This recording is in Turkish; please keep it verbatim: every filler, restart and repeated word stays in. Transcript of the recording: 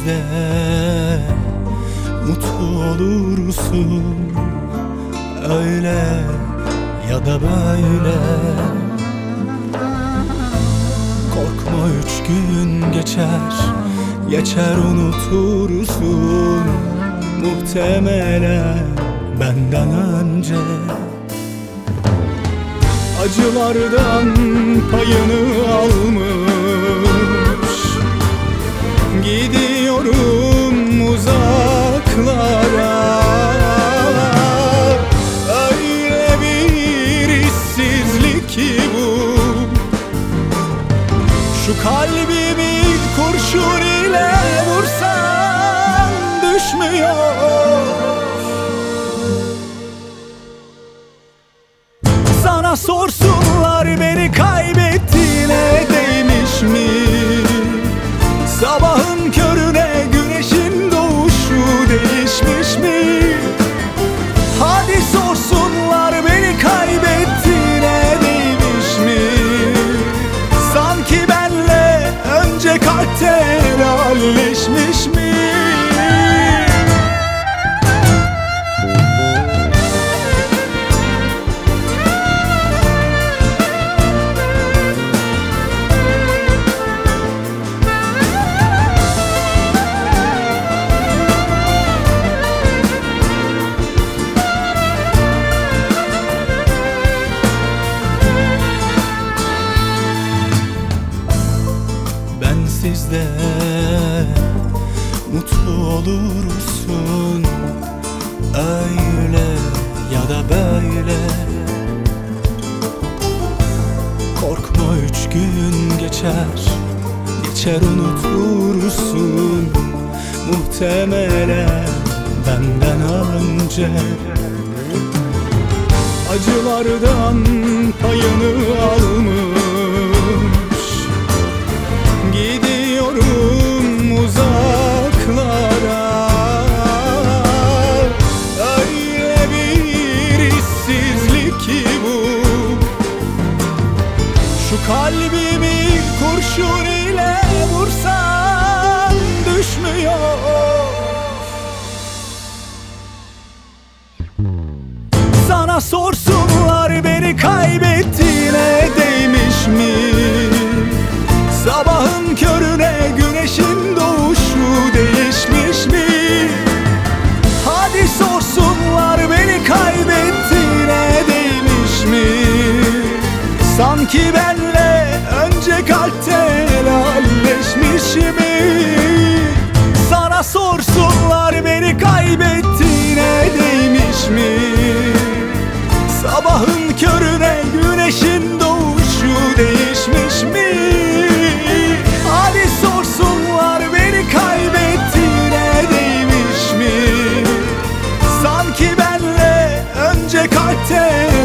Bensizde mutlu olursun, öyle ya da böyle. Korkma, üç gün geçer, geçer unutursun, muhtemelen benden önce. Acılardan payını almış, gidiyorum uzaklara. Öyle bir işsizlik ki bu, şu kalbimi kurşun ile vursan düşmüyor. Sana sorsunlar beni kaybettiğine değmiş mi? Sabahın körüne güneşin doğuşu değişmiş mi? Hadi sorsunlar beni kaybettiğine değmiş mi? Sanki benle önce kalpte helalleşmiş mi? Bensizde mutlu olursun, öyle ya da böyle. Korkma, üç gün geçer, geçer unutursun, muhtemelen benden önce. Acılardan payını almış, gidiyorum uzaklara. Öyle bir işsizlik ki bu, şu kalbimi kurşun ile vursan düşmüyor. Sana sorsunlar beni kaybettiğine değmiş mi? Sabahın körüne güneşin doğuşu değişmiş mi? Hadi sorsunlar beni kaybettiğine değmiş mi? Sanki benle önce kalpte helalleşmiş mi? Sana sorsunlar beni kaybettiğine değmiş mi? Sabahın körüne güneşin doğuşu değişmiş mi? Hadi sorsunlar beni kaybettiğine değmiş mi? Sanki benle önce kalpte